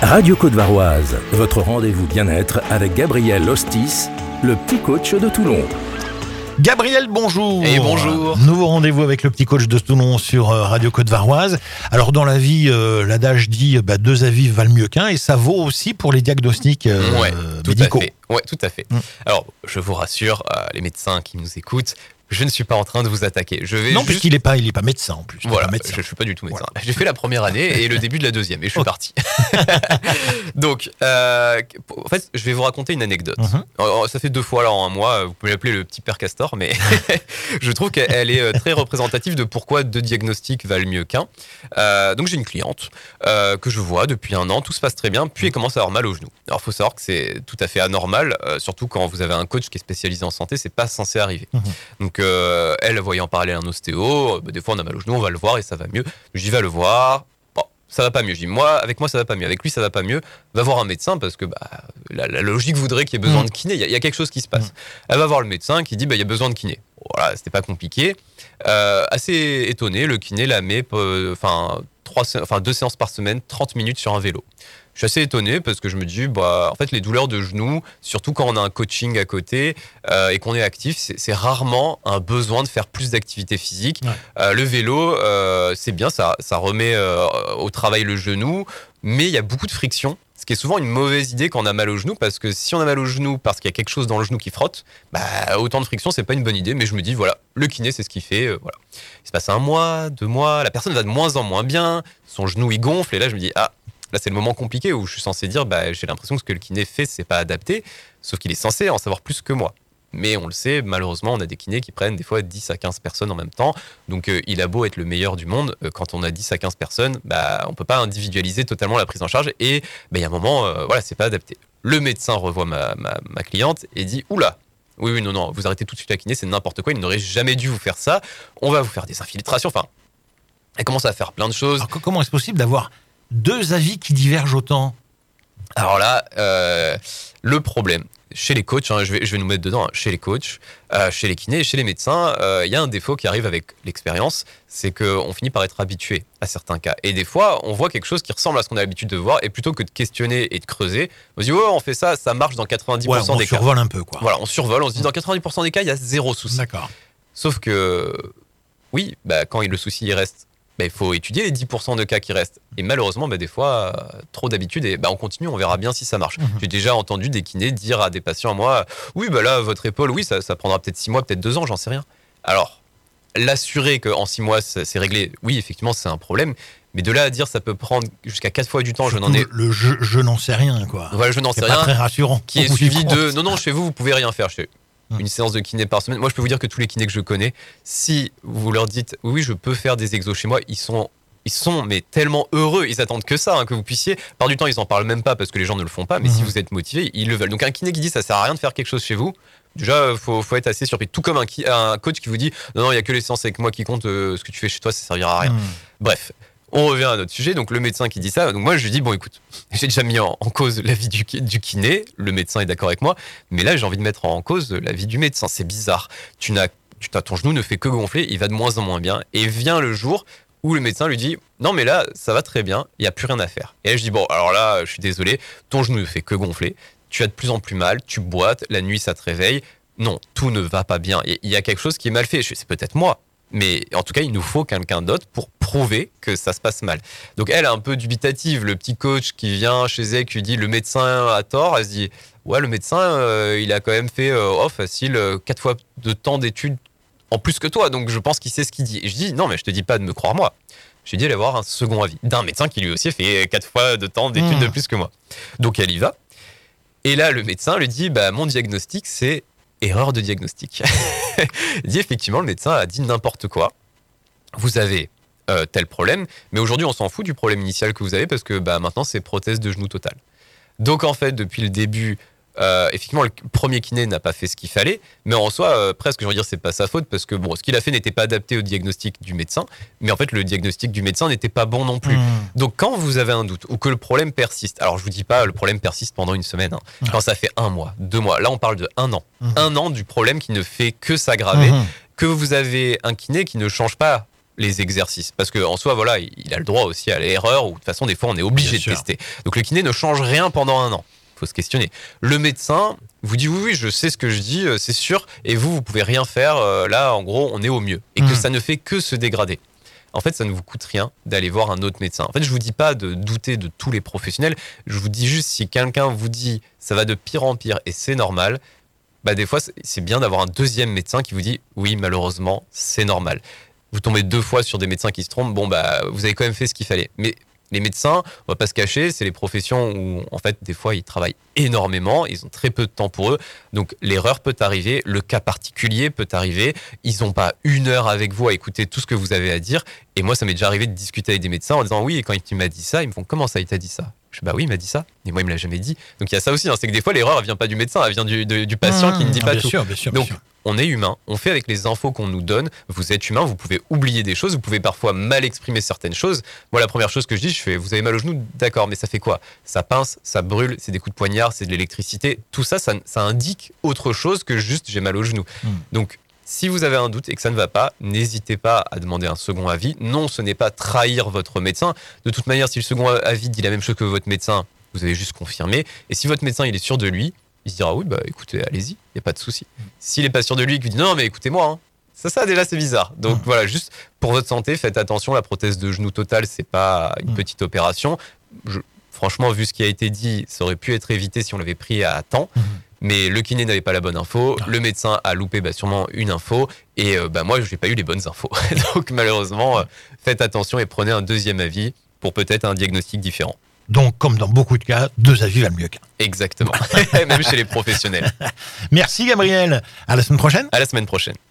Radio Côte-Varoise, votre rendez-vous bien-être avec Gabriel Hostis, le petit coach de Toulon. Gabriel, bonjour. Et bonjour. Nouveau rendez-vous avec le petit coach de Toulon sur Radio Côte-Varoise. Alors dans la vie, l'adage dit 2 avis valent mieux qu'un, et ça vaut aussi pour les diagnostics médicaux. Ouais, tout à fait. Alors, je vous rassure, les médecins qui nous écoutent, je ne suis pas en train de vous attaquer. Puisqu'il n'est pas médecin en plus. Voilà, je ne suis pas du tout médecin. Voilà. J'ai fait la première année et le début de la deuxième, et je suis parti. Donc, en fait, je vais vous raconter une anecdote. Alors, ça fait 2 fois là en un mois, vous pouvez l'appeler le petit père Castor, mais je trouve qu'elle est très représentative de pourquoi 2 diagnostics valent mieux qu'un. Donc, j'ai une cliente que je vois depuis 1 an, tout se passe très bien, puis elle commence à avoir mal au genou. Alors, il faut savoir que c'est tout à fait anormal, surtout quand vous avez un coach qui est spécialisé en santé, c'est pas censé arriver. Donc, elle voyait en parler à un ostéo, des fois on a mal au genou, on va le voir et ça va mieux. J'y vais le voir, bon, ça va pas mieux. Je dis, avec moi ça va pas mieux, avec lui ça va pas mieux, va voir un médecin parce que la logique voudrait qu'il y ait besoin de kiné, il y a quelque chose qui se passe. Elle va voir le médecin qui dit, il y a besoin de kiné. Voilà, c'était pas compliqué. Assez étonné, le kiné la met 2 séances par semaine, 30 minutes sur un vélo. Je suis assez étonné parce que je me dis, en fait, les douleurs de genoux, surtout quand on a un coaching à côté et qu'on est actif, c'est rarement un besoin de faire plus d'activité physique. Ouais. Le vélo, c'est bien, ça remet au travail le genou, mais il y a beaucoup de friction. Ce qui est souvent une mauvaise idée quand on a mal au genou, parce que si on a mal au genou parce qu'il y a quelque chose dans le genou qui frotte, autant de friction, c'est pas une bonne idée. Mais je me dis, voilà, le kiné, c'est ce qu'il fait. Voilà. Il se passe 1 mois, 2 mois, la personne va de moins en moins bien, son genou il gonfle, et là je me dis, là, c'est le moment compliqué où je suis censé dire, j'ai l'impression que ce que le kiné fait, c'est pas adapté, sauf qu'il est censé en savoir plus que moi. Mais on le sait, malheureusement, on a des kinés qui prennent des fois 10 à 15 personnes en même temps. Donc, il a beau être le meilleur du monde, quand on a 10 à 15 personnes, on peut pas individualiser totalement la prise en charge. Et il y a un moment, c'est pas adapté. Le médecin revoit ma cliente et dit, oula, oui, non, vous arrêtez tout de suite la kiné, c'est n'importe quoi, il n'aurait jamais dû vous faire ça. On va vous faire des infiltrations. Enfin, elle commence à faire plein de choses. Alors, comment est-ce possible d'avoir 2 avis qui divergent autant? Alors là, le problème, chez les coachs, je vais nous mettre dedans, chez les coachs, chez les kinés, chez les médecins, il y a un défaut qui arrive avec l'expérience, c'est qu'on finit par être habitué à certains cas. Et des fois, on voit quelque chose qui ressemble à ce qu'on a l'habitude de voir, et plutôt que de questionner et de creuser, on se dit, on fait ça, ça marche dans 90% des cas. On survole un peu, quoi. Voilà, on survole, on se dit, dans 90% des cas, il y a 0 souci. D'accord. Sauf que, oui, quand le souci il reste, il faut étudier les 10% de cas qui restent. Et malheureusement, des fois, trop d'habitude, et on continue, on verra bien si ça marche. J'ai déjà entendu des kinés dire à des patients à moi, oui, là, votre épaule, oui, ça prendra peut-être 6 mois, peut-être 2 ans, j'en sais rien. Alors, l'assurer qu'en 6 mois, c'est réglé, oui, effectivement, c'est un problème. Mais de là à dire ça peut prendre jusqu'à 4 fois du temps, surtout je n'en sais rien, quoi. Voilà, je n'en sais rien. C'est pas très rassurant. Qui est suivi de, non, chez vous pouvez rien faire. Une séance de kiné par semaine. Moi, je peux vous dire que tous les kinés que je connais, si vous leur dites oui, je peux faire des exos chez moi, ils sont mais tellement heureux, ils attendent que ça, que vous puissiez. Par du temps, ils en parlent même pas parce que les gens ne le font pas, mais si vous êtes motivé, ils le veulent. Donc un kiné qui dit ça sert à rien de faire quelque chose chez vous, déjà faut être assez surpris. Tout comme un coach qui vous dit non, il y a que les séances avec moi qui comptent, ce que tu fais chez toi, ça servira à rien. Bref. On revient à notre sujet, donc le médecin qui dit ça, donc moi je lui dis, bon écoute, j'ai déjà mis en cause l'avis du kiné, le médecin est d'accord avec moi, mais là j'ai envie de mettre en cause l'avis du médecin, c'est bizarre, ton genou ne fait que gonfler, il va de moins en moins bien, et vient le jour où le médecin lui dit, non mais là ça va très bien, il n'y a plus rien à faire. Et là je dis, bon alors là je suis désolé, ton genou ne fait que gonfler, tu as de plus en plus mal, tu boites, la nuit ça te réveille, non, tout ne va pas bien, il y a quelque chose qui est mal fait, c'est peut-être moi. Mais en tout cas, il nous faut quelqu'un d'autre pour prouver que ça se passe mal. Donc elle est un peu dubitative. Le petit coach qui vient chez elle, qui lui dit le médecin a tort, elle se dit ouais, le médecin, il a quand même fait facile 4 fois de temps d'études en plus que toi. Donc je pense qu'il sait ce qu'il dit. Et je dis non, mais je te dis pas de me croire moi. Je lui dis d'aller avoir un second avis d'un médecin qui lui aussi a fait 4 fois de temps d'études de plus que moi. Donc elle y va. Et là, le médecin lui dit mon diagnostic, c'est erreur de diagnostic. Il dit effectivement, le médecin a dit n'importe quoi. Vous avez tel problème, mais aujourd'hui on s'en fout du problème initial que vous avez parce que maintenant c'est prothèse de genou totale. Donc en fait, depuis le début, effectivement, le premier kiné n'a pas fait ce qu'il fallait, mais en soi, presque, je veux dire, c'est pas sa faute parce que ce qu'il a fait n'était pas adapté au diagnostic du médecin, mais en fait, le diagnostic du médecin n'était pas bon non plus. Donc, quand vous avez un doute ou que le problème persiste, alors je vous dis pas le problème persiste pendant 1 semaine, quand ça fait 1 mois, 2 mois, là on parle de 1 an. 1 an du problème qui ne fait que s'aggraver, que vous avez un kiné qui ne change pas les exercices. Parce qu'en soi, voilà, il a le droit aussi à l'erreur, ou de toute façon, des fois, on est obligé de tester. Donc le kiné ne change rien pendant 1 an. Il faut se questionner. Le médecin vous dit oui, je sais ce que je dis, c'est sûr, et vous pouvez rien faire. Là, en gros, on est au mieux. Et que ça ne fait que se dégrader. En fait, ça ne vous coûte rien d'aller voir un autre médecin. En fait, je vous dis pas de douter de tous les professionnels. Je vous dis juste, si quelqu'un vous dit ça va de pire en pire et c'est normal, des fois, c'est bien d'avoir un deuxième médecin qui vous dit oui, malheureusement, c'est normal. Vous tombez 2 fois sur des médecins qui se trompent, vous avez quand même fait ce qu'il fallait. Mais les médecins, on va pas se cacher, c'est les professions où, en fait, des fois, ils travaillent énormément, ils ont très peu de temps pour eux, donc l'erreur peut arriver, le cas particulier peut arriver, ils n'ont pas 1 heure avec vous à écouter tout ce que vous avez à dire, et moi, ça m'est déjà arrivé de discuter avec des médecins en disant, oui, et quand il m'a dit ça, ils me font, comment ça, il t'a dit ça ? Je dis, oui, il m'a dit ça, et moi, il me l'a jamais dit. Donc il y a ça aussi, c'est que des fois, l'erreur, elle vient pas du médecin, elle vient du patient qui ne dit pas tout. Bien sûr. On est humain, on fait avec les infos qu'on nous donne. Vous êtes humain, vous pouvez oublier des choses, vous pouvez parfois mal exprimer certaines choses. Moi, la première chose que je dis, vous avez mal au genou, d'accord, mais ça fait quoi ? Ça pince, ça brûle, c'est des coups de poignard, c'est de l'électricité. Tout ça, ça indique autre chose que juste j'ai mal au genou. Donc, si vous avez un doute et que ça ne va pas, n'hésitez pas à demander un second avis. Non, ce n'est pas trahir votre médecin. De toute manière, si le second avis dit la même chose que votre médecin, vous avez juste confirmé. Et si votre médecin il est sûr de lui, il se dira oui, écoutez, allez-y, il n'y a pas de souci. S'il n'est pas sûr de lui et qu'il dit non, mais écoutez-moi, hein, ça déjà c'est bizarre. Donc voilà, juste pour votre santé, faites attention, la prothèse de genou totale, c'est pas une petite opération. Franchement, vu ce qui a été dit, ça aurait pu être évité si on l'avait pris à temps. Mais le kiné n'avait pas la bonne info, le médecin a loupé sûrement une info, et moi, je n'ai pas eu les bonnes infos. Donc malheureusement, faites attention et prenez un deuxième avis pour peut-être un diagnostic différent. Donc, comme dans beaucoup de cas, 2 avis valent mieux qu'un. Exactement. Même chez les professionnels. Merci Gabriel. À la semaine prochaine. À la semaine prochaine.